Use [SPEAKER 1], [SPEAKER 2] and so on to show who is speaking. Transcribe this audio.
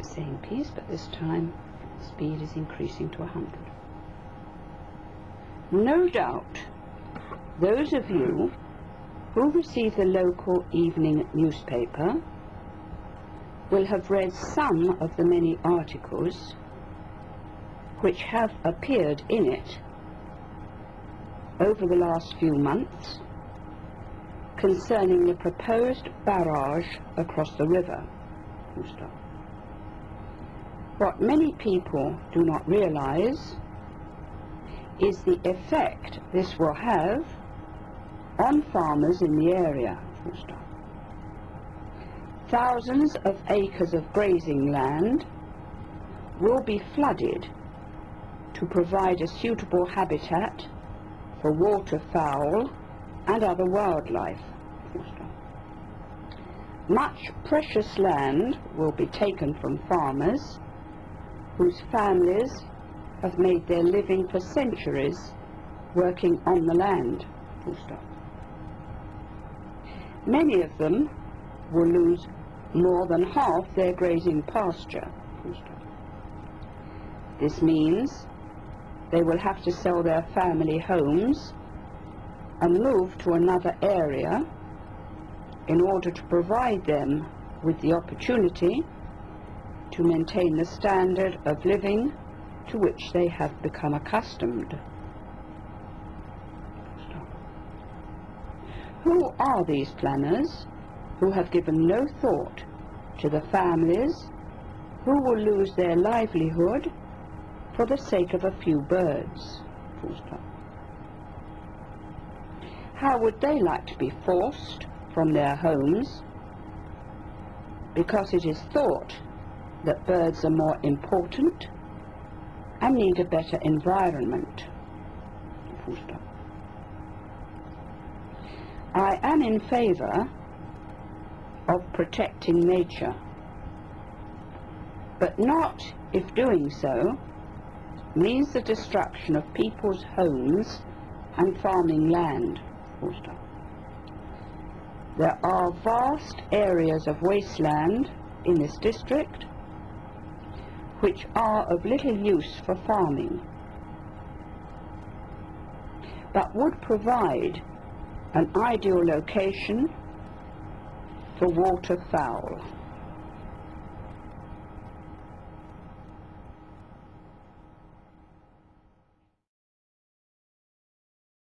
[SPEAKER 1] same piece, but this time speed is increasing to 100. No doubt those of you who receive the local evening newspaper will have read some of the many articles which have appeared in it over the last few months concerning the proposed barrage across the river. What many people do not realize is the effect this will have on farmers in the area. Thousands of acres of grazing land will be flooded to provide a suitable habitat for waterfowl and other wildlife. Much precious land will be taken from farmers whose families have made their living for centuries working on the land. Many of them will lose more than half their grazing pasture. This means they will have to sell their family homes and move to another area in order to provide them with the opportunity to maintain the standard of living to which they have become accustomed. Who are these planners who have given no thought to the families who will lose their livelihood for the sake of a few birds? How would they like to be forced from their homes because it is thought that birds are more important and need a better environment? I am in favor of protecting nature, but not if doing so means the destruction of people's homes and farming land. There are vast areas of wasteland in this district which are of little use for farming, but would provide an ideal location for waterfowl.